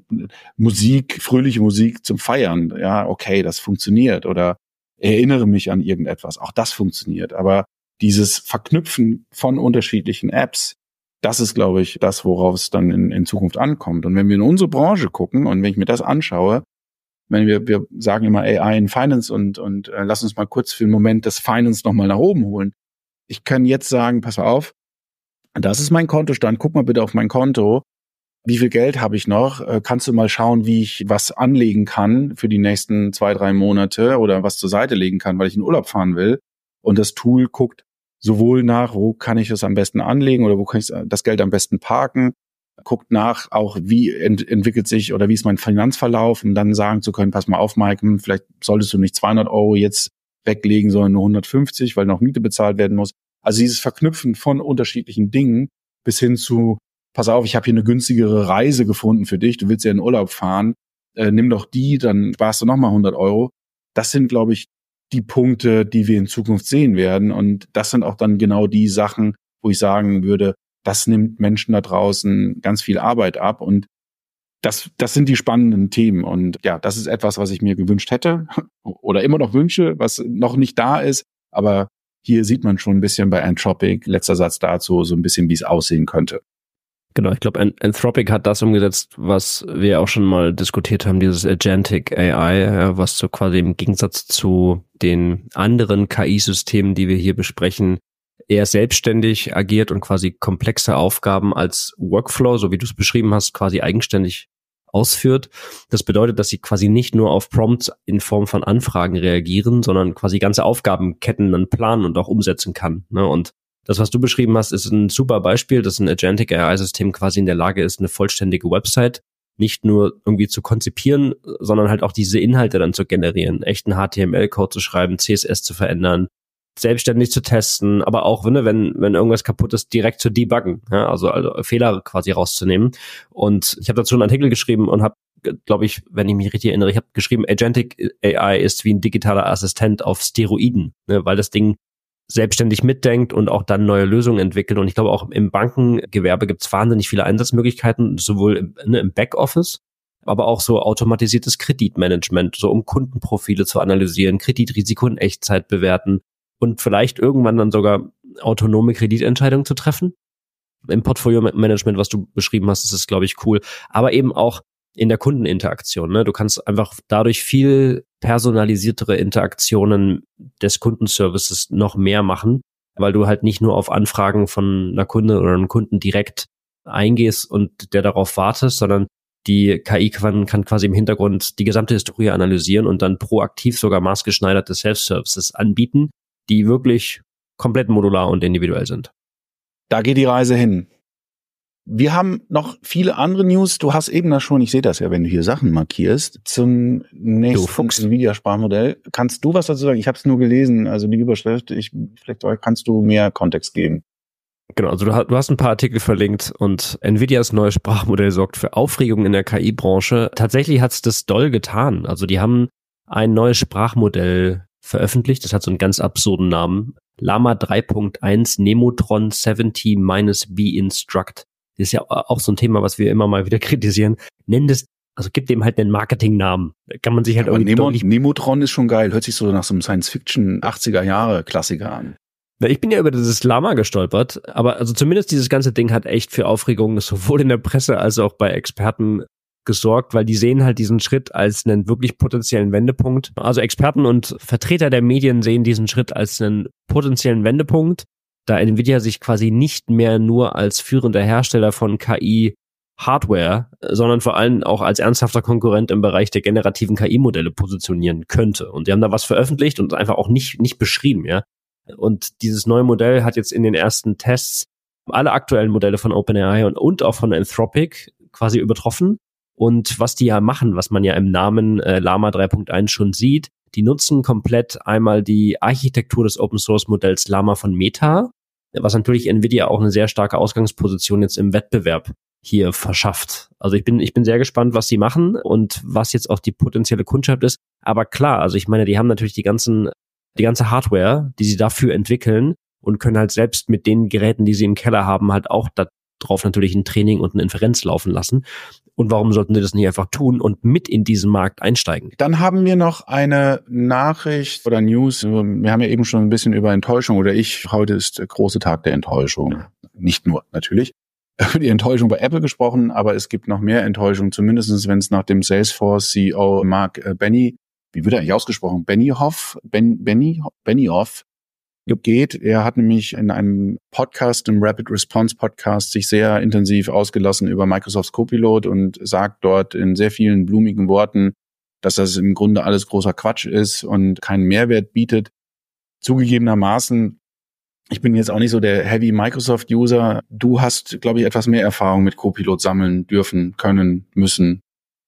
Musik, fröhliche Musik zum Feiern. Ja, okay, das funktioniert. Oder erinnere mich an irgendetwas. Auch das funktioniert. Aber dieses Verknüpfen von unterschiedlichen Apps, das ist, glaube ich, das, worauf es dann in Zukunft ankommt. Und wenn wir in unsere Branche gucken und wenn ich mir das anschaue, wenn wir sagen immer AI in Finance und lass uns mal kurz für einen Moment das Finance nochmal nach oben holen. Ich kann jetzt sagen, pass auf, das ist mein Kontostand, guck mal bitte auf mein Konto. wie viel Geld habe ich noch? Kannst du mal schauen, wie ich was anlegen kann für die nächsten 2-3 Monate oder was zur Seite legen kann, weil ich in Urlaub fahren will. Und das Tool guckt sowohl nach, wo kann ich das am besten anlegen oder wo kann ich das Geld am besten parken, guckt nach auch, wie entwickelt sich oder wie ist mein Finanzverlauf, um dann sagen zu können, pass mal auf, Mike, vielleicht solltest du nicht 200 Euro jetzt weglegen, sondern nur 150, weil noch Miete bezahlt werden muss. Also dieses Verknüpfen von unterschiedlichen Dingen bis hin zu, pass auf, ich habe hier eine günstigere Reise gefunden für dich, du willst ja in Urlaub fahren, nimm doch die, dann sparst du nochmal 100 Euro. Das sind, glaube ich, die Punkte, die wir in Zukunft sehen werden. Und das sind auch dann genau die Sachen, wo ich sagen würde, das nimmt Menschen da draußen ganz viel Arbeit ab. Und das sind die spannenden Themen. Und ja, das ist etwas, was ich mir gewünscht hätte oder immer noch wünsche, was noch nicht da ist. Aber hier sieht man schon ein bisschen bei Anthropic, letzter Satz dazu, so ein bisschen, wie es aussehen könnte. Genau, ich glaube, Anthropic hat das umgesetzt, was wir auch schon mal diskutiert haben, dieses Agentic AI, was so quasi im Gegensatz zu den anderen KI-Systemen, die wir hier besprechen, eher selbstständig agiert und quasi komplexe Aufgaben als Workflow, so wie du es beschrieben hast, quasi eigenständig ausführt. Das bedeutet, dass sie quasi nicht nur auf Prompts in Form von Anfragen reagieren, sondern quasi ganze Aufgabenketten dann planen und auch umsetzen kann, ne? Und das, was du beschrieben hast, ist ein super Beispiel, dass ein Agentic AI-System quasi in der Lage ist, eine vollständige Website nicht nur irgendwie zu konzipieren, sondern halt auch diese Inhalte dann zu generieren, echten HTML-Code zu schreiben, CSS zu verändern, selbstständig zu testen, aber auch, wenn irgendwas kaputt ist, direkt zu debuggen, ja, also Fehler quasi rauszunehmen. Und ich habe dazu einen Artikel geschrieben und habe, glaube ich, wenn ich mich richtig erinnere, ich habe geschrieben, Agentic AI ist wie ein digitaler Assistent auf Steroiden, ne, weil das Ding selbstständig mitdenkt und auch dann neue Lösungen entwickelt. Und ich glaube, auch im Bankengewerbe gibt es wahnsinnig viele Einsatzmöglichkeiten, sowohl im Backoffice, aber auch so automatisiertes Kreditmanagement, so um Kundenprofile zu analysieren, Kreditrisiko in Echtzeit bewerten und vielleicht irgendwann dann sogar autonome Kreditentscheidungen zu treffen. Im Portfolio-Management, was du beschrieben hast, ist es, glaube ich, cool. Aber eben auch in der Kundeninteraktion, ne? Du kannst einfach dadurch viel personalisiertere Interaktionen des Kundenservices noch mehr machen, weil du halt nicht nur auf Anfragen von einer Kunde oder einem Kunden direkt eingehst und der darauf wartest, sondern die KI kann quasi im Hintergrund die gesamte Historie analysieren und dann proaktiv sogar maßgeschneiderte Self-Services anbieten, die wirklich komplett modular und individuell sind. Da geht die Reise hin. Wir haben noch viele andere News. Du hast eben da schon, ich sehe das ja, wenn du hier Sachen markierst, zum nächsten Nvidia-Sprachmodell. Kannst du was dazu sagen? Ich habe es nur gelesen, also die Überschrift. Vielleicht kannst du mehr Kontext geben. Genau, also du hast ein paar Artikel verlinkt und Nvidias neues Sprachmodell sorgt für Aufregung in der KI-Branche. Tatsächlich hat es das doll getan. Also die haben ein neues Sprachmodell veröffentlicht. Das hat so einen ganz absurden Namen. Llama 3.1 Nemotron 70-B Instruct. Das ist ja auch so ein Thema, was wir immer mal wieder kritisieren. Gib dem halt einen Marketingnamen. Da kann man sich halt irgendwie Nemotron ist schon geil. Hört sich so nach so einem Science-Fiction 80er-Jahre-Klassiker an. Ich bin ja über dieses Llama gestolpert, aber also zumindest dieses ganze Ding hat echt für Aufregung sowohl in der Presse als auch bei Experten gesorgt, weil die sehen halt diesen Schritt als einen wirklich potenziellen Wendepunkt. Also Experten und Vertreter der Medien sehen diesen Schritt als einen potenziellen Wendepunkt, da Nvidia sich quasi nicht mehr nur als führender Hersteller von KI-Hardware, sondern vor allem auch als ernsthafter Konkurrent im Bereich der generativen KI-Modelle positionieren könnte. Und die haben da was veröffentlicht und einfach auch nicht beschrieben, ja. Und dieses neue Modell hat jetzt in den ersten Tests alle aktuellen Modelle von OpenAI und auch von Anthropic quasi übertroffen. Und was die ja machen, was man ja im Namen Llama 3.1 schon sieht, die nutzen komplett einmal die Architektur des Open-Source-Modells Llama von Meta, was natürlich Nvidia auch eine sehr starke Ausgangsposition jetzt im Wettbewerb hier verschafft. Also ich bin sehr gespannt, was sie machen und was jetzt auch die potenzielle Kundschaft ist. Aber klar, also ich meine, die haben natürlich die ganze Hardware, die sie dafür entwickeln und können halt selbst mit den Geräten, die sie im Keller haben, halt auch darauf natürlich ein Training und eine Inferenz laufen lassen. Und warum sollten sie das nicht einfach tun und mit in diesen Markt einsteigen? Dann haben wir noch eine Nachricht oder News. Wir haben ja eben schon ein bisschen über Enttäuschung heute ist der große Tag der Enttäuschung. Nicht nur natürlich über die Enttäuschung bei Apple gesprochen, aber es gibt noch mehr Enttäuschung, zumindest wenn es nach dem Salesforce-CEO Mark Benioff, wie wird er eigentlich ausgesprochen? Benioff geht. Er hat nämlich in einem Podcast, im Rapid Response Podcast, sich sehr intensiv ausgelassen über Microsofts Copilot und sagt dort in sehr vielen blumigen Worten, dass das im Grunde alles großer Quatsch ist und keinen Mehrwert bietet. Zugegebenermaßen, ich bin jetzt auch nicht so der Heavy Microsoft-User. Du hast, glaube ich, etwas mehr Erfahrung mit Copilot sammeln dürfen, können, müssen.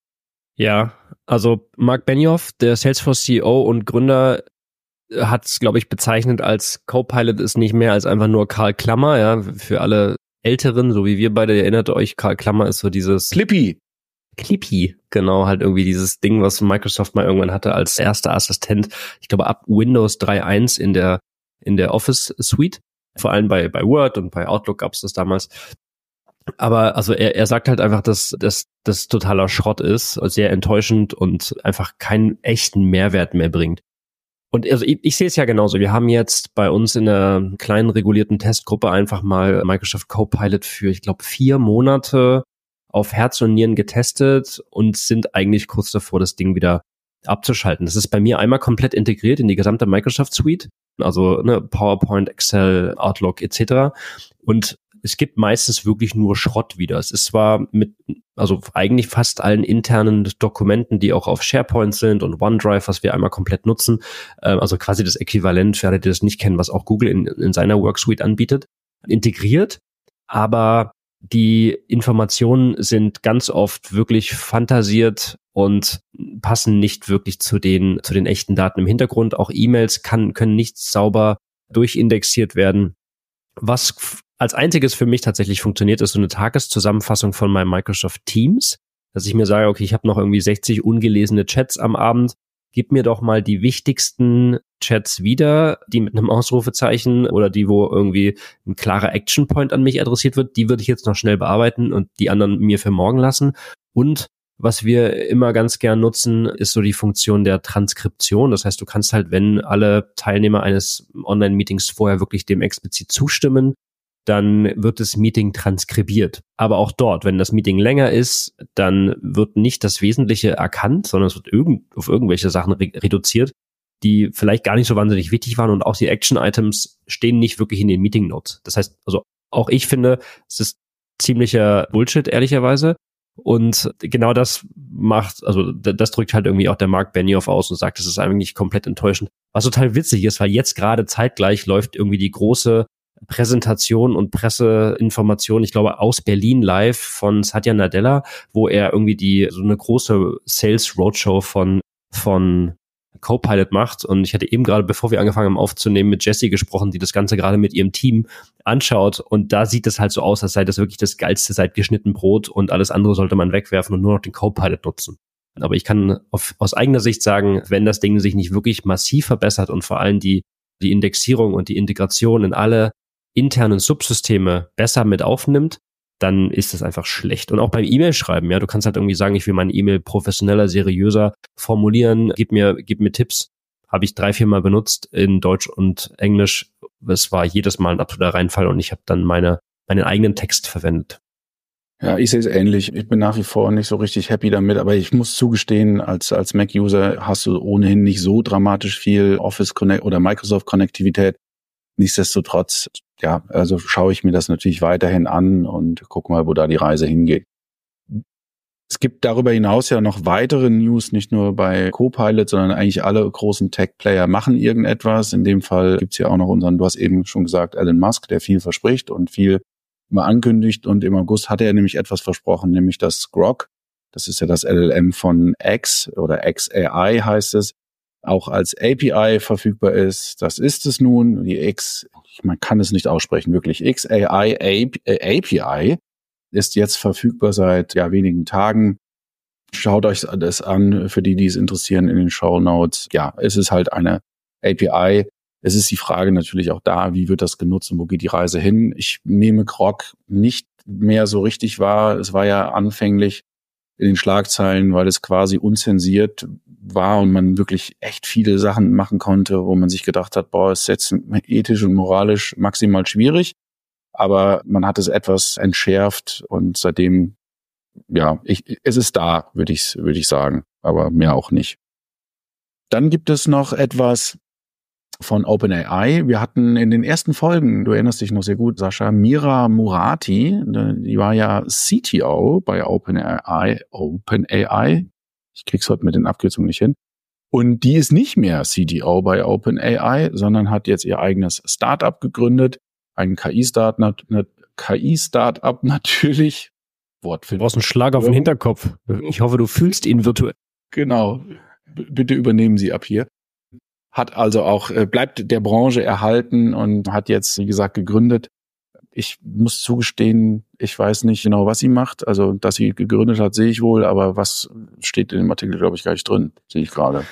Ja, also Mark Benioff, der Salesforce CEO und Gründer, hat es, glaube ich, bezeichnet als Copilot ist nicht mehr als einfach nur Karl Klammer, ja, für alle Älteren, so wie wir beide, erinnert euch, Karl Klammer ist so dieses Clippy, genau, halt irgendwie dieses Ding, was Microsoft mal irgendwann hatte als erster Assistent, ich glaube ab Windows 3.1 in der Office Suite, vor allem bei Word und bei Outlook gab es das damals. Aber also er sagt halt einfach, dass das totaler Schrott ist, sehr enttäuschend und einfach keinen echten Mehrwert mehr bringt. Und also ich sehe es ja genauso. Wir haben jetzt bei uns in einer kleinen regulierten Testgruppe einfach mal Microsoft Copilot für, ich glaube, 4 Monate auf Herz und Nieren getestet und sind eigentlich kurz davor, das Ding wieder abzuschalten. Das ist bei mir einmal komplett integriert in die gesamte Microsoft Suite, also PowerPoint, Excel, Outlook etc. Und es gibt meistens wirklich nur Schrott wieder. Es ist zwar also eigentlich fast allen internen Dokumenten, die auch auf SharePoint sind und OneDrive, was wir einmal komplett nutzen, also quasi das Äquivalent für alle, die das nicht kennen, was auch Google in seiner Worksuite anbietet, integriert. Aber die Informationen sind ganz oft wirklich fantasiert und passen nicht wirklich zu den echten Daten im Hintergrund. Auch E-Mails können nicht sauber durchindexiert werden. Was als einziges für mich tatsächlich funktioniert, ist so eine Tageszusammenfassung von meinem Microsoft Teams, dass ich mir sage, okay, ich habe noch irgendwie 60 ungelesene Chats am Abend, gib mir doch mal die wichtigsten Chats wieder, die mit einem Ausrufezeichen oder die, wo irgendwie ein klarer Action-Point an mich adressiert wird, die würde ich jetzt noch schnell bearbeiten und die anderen mir für morgen lassen. Und was wir immer ganz gern nutzen, ist so die Funktion der Transkription. Das heißt, du kannst halt, wenn alle Teilnehmer eines Online-Meetings vorher wirklich dem explizit zustimmen, dann wird das Meeting transkribiert. Aber auch dort, wenn das Meeting länger ist, dann wird nicht das Wesentliche erkannt, sondern es wird auf irgendwelche Sachen reduziert, die vielleicht gar nicht so wahnsinnig wichtig waren, und auch die Action-Items stehen nicht wirklich in den Meeting-Notes. Das heißt, also auch ich finde, es ist ziemlicher Bullshit, ehrlicherweise. Und genau das das drückt halt irgendwie auch der Mark Benioff aus und sagt, das ist eigentlich komplett enttäuschend. Was total witzig ist, weil jetzt gerade zeitgleich läuft irgendwie die große Präsentation und Presseinformation, ich glaube, aus Berlin live von Satya Nadella, wo er irgendwie so eine große Sales Roadshow von Copilot macht. Und ich hatte eben gerade, bevor wir angefangen haben aufzunehmen, mit Jessie gesprochen, die das Ganze gerade mit ihrem Team anschaut. Und da sieht es halt so aus, als sei das wirklich das Geilste seit geschnitten Brot und alles andere sollte man wegwerfen und nur noch den Copilot nutzen. Aber ich kann aus eigener Sicht sagen, wenn das Ding sich nicht wirklich massiv verbessert und vor allem die Indexierung und die Integration in alle internen Subsysteme besser mit aufnimmt, dann ist das einfach schlecht. Und auch beim E-Mail-Schreiben, ja, du kannst halt irgendwie sagen, ich will meine E-Mail professioneller, seriöser formulieren, gib mir Tipps. Habe ich 3-4 Mal benutzt in Deutsch und Englisch. Es war jedes Mal ein absoluter Reinfall und ich habe dann meinen eigenen Text verwendet. Ja, ich sehe es ähnlich. Ich bin nach wie vor nicht so richtig happy damit, aber ich muss zugestehen, als Mac-User hast du ohnehin nicht so dramatisch viel Office Connect oder Microsoft Konnektivität. Nichtsdestotrotz, ja, also schaue ich mir das natürlich weiterhin an und gucke mal, wo da die Reise hingeht. Es gibt darüber hinaus ja noch weitere News, nicht nur bei Copilot, sondern eigentlich alle großen Tech-Player machen irgendetwas. In dem Fall gibt's ja auch noch du hast eben schon gesagt, Elon Musk, der viel verspricht und viel immer ankündigt. Und im August hat er nämlich etwas versprochen, nämlich das Grok. Das ist ja das LLM von X oder XAI heißt es, auch als API verfügbar ist. Das ist es nun. Die man kann es nicht aussprechen, wirklich. XAI API ist jetzt verfügbar seit wenigen Tagen. Schaut euch das an, für die es interessieren, in den Shownotes. Ja, es ist halt eine API. Es ist die Frage natürlich auch da, wie wird das genutzt und wo geht die Reise hin? Ich nehme Grok nicht mehr so richtig wahr. Es war ja anfänglich in den Schlagzeilen, weil es quasi unzensiert war und man wirklich echt viele Sachen machen konnte, wo man sich gedacht hat, ist jetzt ethisch und moralisch maximal schwierig. Aber man hat es etwas entschärft und seitdem, es ist da, würde ich sagen, aber mehr auch nicht. Dann gibt es noch etwas von OpenAI. Wir hatten in den ersten Folgen, du erinnerst dich noch sehr gut, Sascha, Mira Murati, die war ja CTO bei OpenAI. Ich krieg's heute mit den Abkürzungen nicht hin. Und die ist nicht mehr CTO bei OpenAI, sondern hat jetzt ihr eigenes Startup gegründet, ein KI-Startup natürlich. Wortfindung. Du brauchst einen Schlag auf den Hinterkopf. Ich hoffe, du fühlst ihn virtuell. Genau. Bitte übernehmen Sie ab hier. Hat also auch, bleibt der Branche erhalten und hat jetzt, wie gesagt, gegründet. Ich muss zugestehen, ich weiß nicht genau, was sie macht. Also, dass sie gegründet hat, sehe ich wohl, aber was steht in dem Artikel, glaube ich, gar nicht drin. Sehe ich gerade.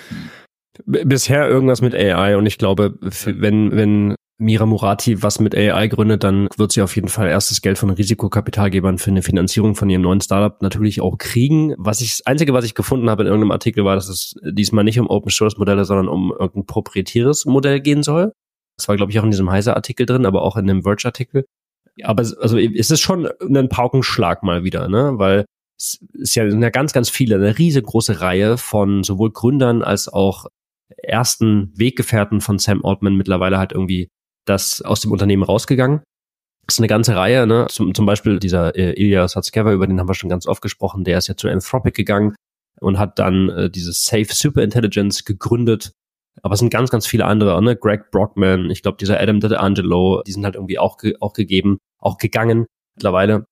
Bisher irgendwas mit AI und ich glaube, wenn Mira Murati was mit AI gründet, dann wird sie auf jeden Fall erstes Geld von Risikokapitalgebern für eine Finanzierung von ihrem neuen Startup natürlich auch kriegen. Das Einzige, was ich gefunden habe in irgendeinem Artikel, war, dass es diesmal nicht um Open-Source-Modelle, sondern um irgendein proprietäres Modell gehen soll. Das war, glaube ich, auch in diesem Heise-Artikel drin, aber auch in dem Verge-Artikel. Aber also es ist schon ein Paukenschlag mal wieder, ne? Weil es ist ja ganz, ganz viele, eine riesengroße Reihe von sowohl Gründern als auch ersten Weggefährten von Sam Altman mittlerweile halt irgendwie das aus dem Unternehmen rausgegangen. Das ist eine ganze Reihe, ne? Zum Beispiel dieser Ilya Sutskever, über den haben wir schon ganz oft gesprochen, der ist ja zu Anthropic gegangen und hat dann dieses Safe Superintelligence gegründet. Aber es sind ganz, ganz viele andere, ne? Greg Brockman, ich glaube, dieser Adam D'Angelo, die sind halt irgendwie auch gegangen mittlerweile.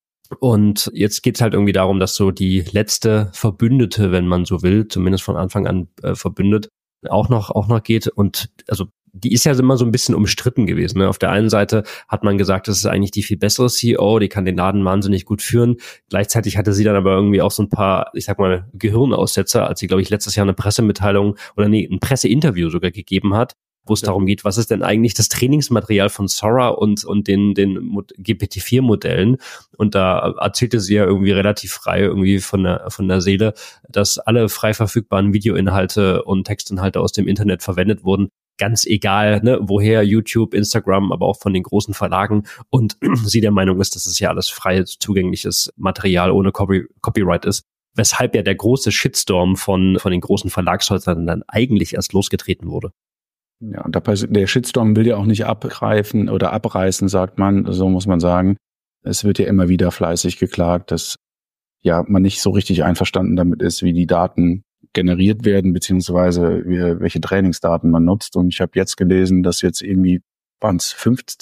Und jetzt geht's halt irgendwie darum, dass so die letzte Verbündete, wenn man so will, zumindest von Anfang an verbündet, auch noch geht. Und also die ist ja immer so ein bisschen umstritten gewesen. Ne? Auf der einen Seite hat man gesagt, das ist eigentlich die viel bessere CEO, die kann den Laden wahnsinnig gut führen. Gleichzeitig hatte sie dann aber irgendwie auch so ein paar, ich sag mal, Gehirnaussetzer, als sie, glaube ich, letztes Jahr eine Pressemitteilung ein Presseinterview sogar gegeben hat, wo es darum geht, was ist denn eigentlich das Trainingsmaterial von Sora und den GPT-4-Modellen. Und da erzählte sie ja irgendwie relativ frei irgendwie von der Seele, dass alle frei verfügbaren Videoinhalte und Textinhalte aus dem Internet verwendet wurden. Ganz egal, ne, woher, YouTube, Instagram, aber auch von den großen Verlagen. Und sie der Meinung ist, dass es ja alles frei zugängliches Material ohne Copyright ist. Weshalb ja der große Shitstorm von den großen Verlagshäusern dann eigentlich erst losgetreten wurde. Ja, und der Shitstorm will ja auch nicht abgreifen oder abreißen, sagt man, so muss man sagen. Es wird ja immer wieder fleißig geklagt, dass ja man nicht so richtig einverstanden damit ist, wie die Daten generiert werden, beziehungsweise welche Trainingsdaten man nutzt. Und ich habe jetzt gelesen, dass jetzt irgendwie waren es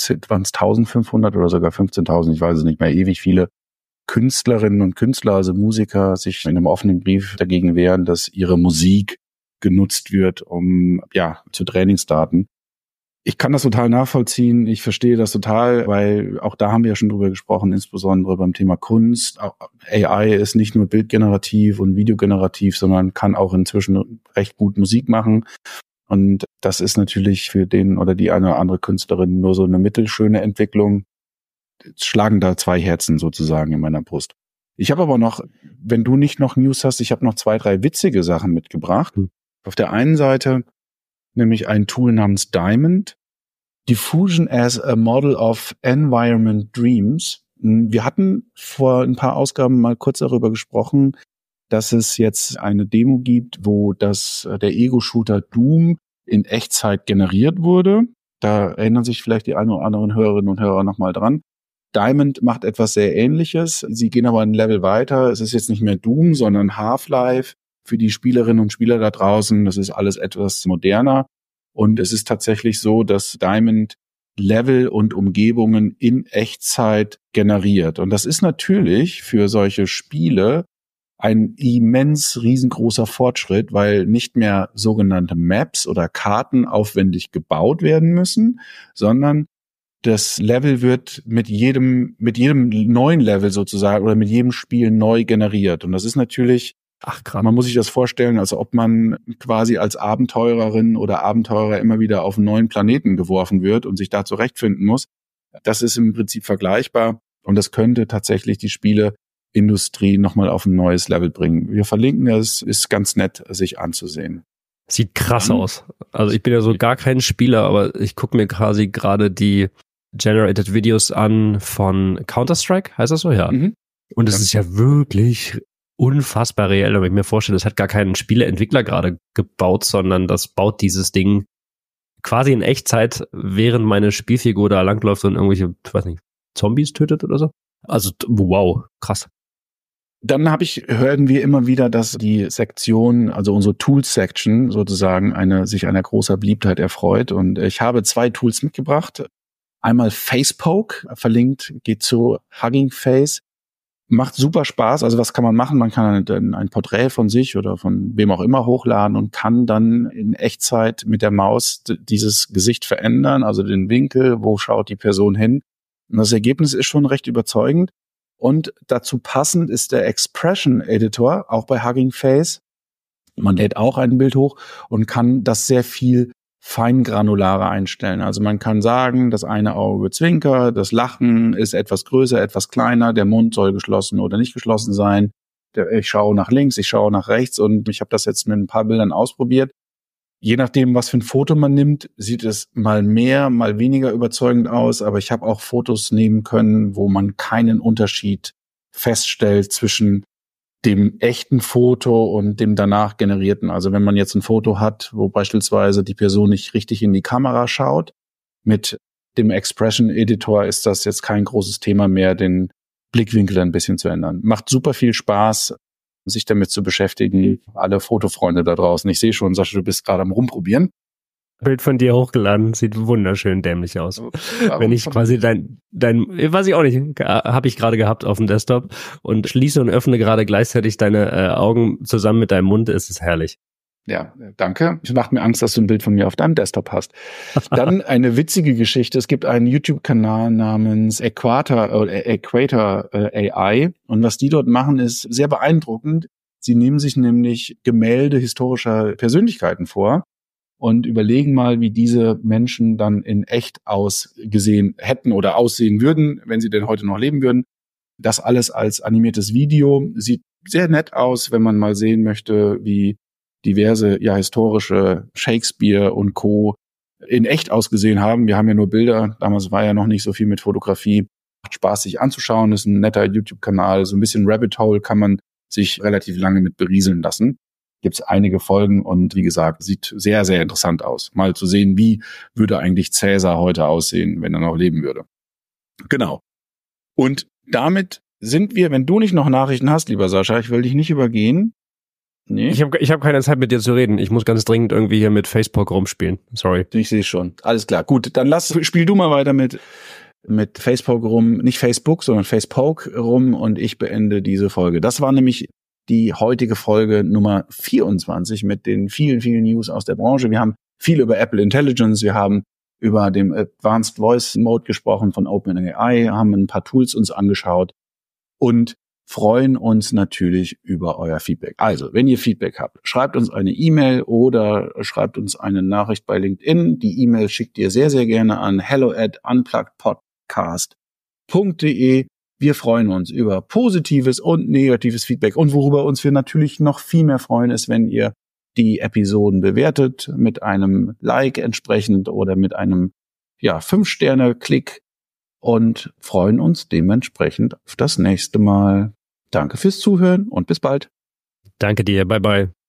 1500 oder sogar 15.000, ich weiß es nicht mehr, ewig viele Künstlerinnen und Künstler, also Musiker, sich in einem offenen Brief dagegen wehren, dass ihre Musik genutzt wird, zu Trainingsdaten. Ich kann das total nachvollziehen, ich verstehe das total, weil auch da haben wir ja schon drüber gesprochen, insbesondere beim Thema Kunst. AI ist nicht nur bildgenerativ und videogenerativ, sondern kann auch inzwischen recht gut Musik machen. Und das ist natürlich für den oder die eine oder andere Künstlerin nur so eine mittelschöne Entwicklung. Jetzt schlagen da zwei Herzen sozusagen in meiner Brust. Ich habe aber noch, wenn du nicht noch News hast, ich habe noch 2, 3 witzige Sachen mitgebracht. Auf der einen Seite nämlich ein Tool namens Diamond, Diffusion as a Model of Environment Dreams. Wir hatten vor ein paar Ausgaben mal kurz darüber gesprochen, dass es jetzt eine Demo gibt, wo der Ego-Shooter Doom in Echtzeit generiert wurde. Da erinnern sich vielleicht die ein oder anderen Hörerinnen und Hörer nochmal dran. Diamond macht etwas sehr Ähnliches. Sie gehen aber ein Level weiter. Es ist jetzt nicht mehr Doom, sondern Half-Life. Für die Spielerinnen und Spieler da draußen, das ist alles etwas moderner. Und es ist tatsächlich so, dass Diamond Level und Umgebungen in Echtzeit generiert. Und das ist natürlich für solche Spiele ein immens riesengroßer Fortschritt, weil nicht mehr sogenannte Maps oder Karten aufwendig gebaut werden müssen, sondern das Level wird mit jedem neuen Level sozusagen oder mit jedem Spiel neu generiert. Und das ist natürlich man muss sich das vorstellen, als ob man quasi als Abenteurerin oder Abenteurer immer wieder auf einen neuen Planeten geworfen wird und sich da zurechtfinden muss. Das ist im Prinzip vergleichbar und das könnte tatsächlich die Spieleindustrie nochmal auf ein neues Level bringen. Wir verlinken es, ist ganz nett, sich anzusehen. Sieht krass aus. Also ich bin ja so gar kein Spieler, aber ich gucke mir quasi gerade die Generated Videos an von Counter-Strike, heißt das so? Ja. Mhm. Und es ist ja wirklich unfassbar reell, wenn ich mir vorstelle, das hat gar keinen Spieleentwickler gerade gebaut, sondern das baut dieses Ding quasi in Echtzeit, während meine Spielfigur da langläuft und irgendwelche, ich weiß nicht, Zombies tötet oder so. Also wow, krass. Dann hören wir immer wieder, dass die Sektion, also unsere Tools-Section sozusagen sich einer großer Beliebtheit erfreut. Und ich habe 2 Tools mitgebracht. Einmal Facepoke, verlinkt, geht zu Hugging Face. Macht super Spaß. Also was kann man machen? Man kann ein Porträt von sich oder von wem auch immer hochladen und kann dann in Echtzeit mit der Maus dieses Gesicht verändern, also den Winkel, wo schaut die Person hin. Und das Ergebnis ist schon recht überzeugend. Und dazu passend ist der Expression Editor, auch bei Hugging Face. Man lädt auch ein Bild hoch und kann das sehr viel feingranularer einstellen. Also man kann sagen, das eine Auge zwinkert, das Lachen ist etwas größer, etwas kleiner, der Mund soll geschlossen oder nicht geschlossen sein. Ich schaue nach links, ich schaue nach rechts und ich habe das jetzt mit ein paar Bildern ausprobiert. Je nachdem, was für ein Foto man nimmt, sieht es mal mehr, mal weniger überzeugend aus. Aber ich habe auch Fotos nehmen können, wo man keinen Unterschied feststellt zwischen dem echten Foto und dem danach generierten. Also wenn man jetzt ein Foto hat, wo beispielsweise die Person nicht richtig in die Kamera schaut, mit dem Expression Editor ist das jetzt kein großes Thema mehr, den Blickwinkel ein bisschen zu ändern. Macht super viel Spaß, sich damit zu beschäftigen. Alle Fotofreunde da draußen. Ich sehe schon, Sascha, du bist gerade am Rumprobieren. Bild von dir hochgeladen, sieht wunderschön dämlich aus. Warum? Wenn ich quasi dein, weiß ich auch nicht, habe ich gerade gehabt auf dem Desktop und schließe und öffne gerade gleichzeitig deine Augen zusammen mit deinem Mund, ist es herrlich. Ja, danke. Es macht mir Angst, dass du ein Bild von mir auf deinem Desktop hast. Dann eine witzige Geschichte. Es gibt einen YouTube-Kanal namens Equator AI und was die dort machen, ist sehr beeindruckend. Sie nehmen sich nämlich Gemälde historischer Persönlichkeiten vor und überlegen mal, wie diese Menschen dann in echt ausgesehen hätten oder aussehen würden, wenn sie denn heute noch leben würden. Das alles als animiertes Video. Sieht sehr nett aus, wenn man mal sehen möchte, wie diverse historische Shakespeare und Co. in echt ausgesehen haben. Wir haben ja nur Bilder. Damals war ja noch nicht so viel mit Fotografie. Macht Spaß, sich anzuschauen. Ist ein netter YouTube-Kanal. So ein bisschen Rabbit Hole kann man sich relativ lange mit berieseln lassen. Gibt's einige Folgen und wie gesagt, sieht sehr, sehr interessant aus. Mal zu sehen, wie würde eigentlich Cäsar heute aussehen, wenn er noch leben würde. Genau. Und damit sind wir, wenn du nicht noch Nachrichten hast, lieber Sascha, ich will dich nicht übergehen. Nee. Ich hab keine Zeit mit dir zu reden. Ich muss ganz dringend irgendwie hier mit Facebook rumspielen. Sorry. Ich sehe schon. Alles klar. Gut, dann spiel du mal weiter mit Facebook rum. Nicht Facebook, sondern Facepoke rum und ich beende diese Folge. Das war nämlich die heutige Folge Nummer 24 mit den vielen, vielen News aus der Branche. Wir haben viel über Apple Intelligence, wir haben über den Advanced Voice Mode gesprochen von OpenAI, haben ein paar Tools uns angeschaut und freuen uns natürlich über euer Feedback. Also, wenn ihr Feedback habt, schreibt uns eine E-Mail oder schreibt uns eine Nachricht bei LinkedIn. Die E-Mail schickt ihr sehr, sehr gerne an hello@unpluggedpodcast.de. Wir freuen uns über positives und negatives Feedback. Und worüber uns wir natürlich noch viel mehr freuen, ist, wenn ihr die Episoden bewertet mit einem Like entsprechend oder mit einem 5-Sterne-Klick und freuen uns dementsprechend auf das nächste Mal. Danke fürs Zuhören und bis bald. Danke dir. Bye bye.